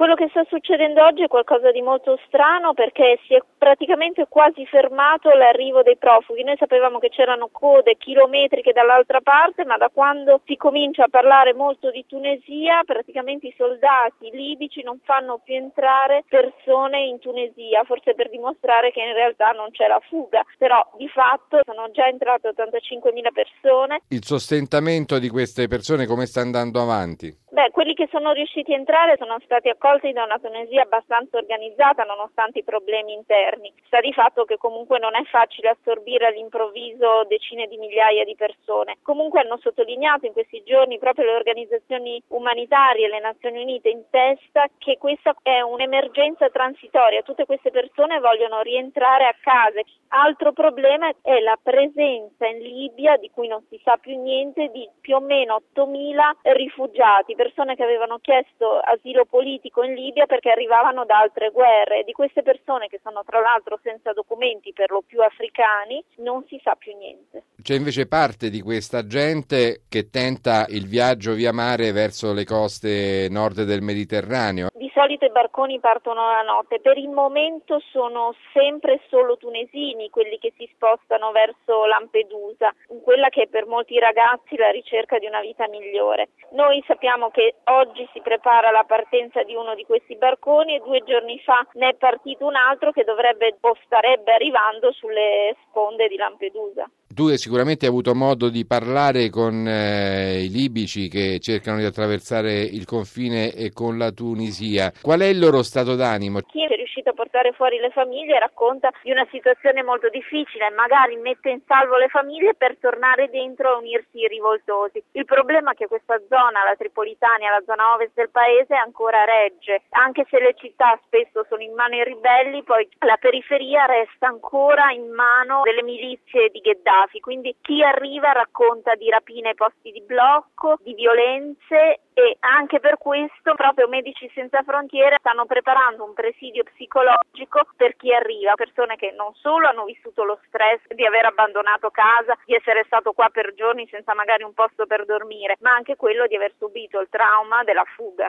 Quello che sta succedendo oggi è qualcosa di molto strano, perché si è praticamente quasi fermato l'arrivo dei profughi. Noi sapevamo che c'erano code chilometriche dall'altra parte, ma da quando si comincia a parlare molto di Tunisia, praticamente i soldati libici non fanno più entrare persone in Tunisia, forse per dimostrare che in realtà non c'è la fuga, però di fatto sono già entrate 85.000 persone. Il sostentamento di queste persone come sta andando avanti? Quelli che sono riusciti a entrare sono stati accolti da una Tunisia abbastanza organizzata nonostante i problemi interni. Sta di fatto che comunque non è facile assorbire all'improvviso decine di migliaia di persone. Comunque hanno sottolineato in questi giorni proprio le organizzazioni umanitarie e le Nazioni Unite in testa che questa è un'emergenza transitoria. Tutte queste persone vogliono rientrare a casa. Altro problema è la presenza in Libia, di cui non si sa più niente, di più o meno 8.000 rifugiati, persone che avevano chiesto asilo politico in Libia perché arrivavano da altre guerre. Di queste persone, che sono tra l'altro senza documenti, per lo più africani, non si sa più niente. C'è invece parte di questa gente che tenta il viaggio via mare verso le coste nord del Mediterraneo. Di solito i barconi partono la notte, per il momento sono sempre solo tunesini quelli che si spostano verso Lampedusa, quella che è per molti ragazzi la ricerca di una vita migliore. Noi sappiamo che oggi si prepara la partenza di uno di questi barconi e 2 giorni fa ne è partito un altro che dovrebbe o starebbe arrivando sulle sponde di Lampedusa. Tu sicuramente hai avuto modo di parlare con i libici che cercano di attraversare il confine con la Tunisia. Qual è il loro stato d'animo? Chi è riuscito a portare fuori le famiglie racconta di una situazione molto difficile, magari mette in salvo le famiglie per tornare dentro e unirsi ai rivoltosi. Il problema è che questa zona, la Tripolitania, la zona ovest del paese, ancora regge. Anche se le città spesso sono in mano ai ribelli, poi la periferia resta ancora in mano delle milizie di Gheddafi. Quindi chi arriva racconta di rapine ai posti di blocco, di violenze, e anche per questo proprio Medici Senza Frontiere stanno preparando un presidio psicologico per chi arriva, persone che non solo hanno vissuto lo stress di aver abbandonato casa, di essere stato qua per giorni senza magari un posto per dormire, ma anche quello di aver subito il trauma della fuga.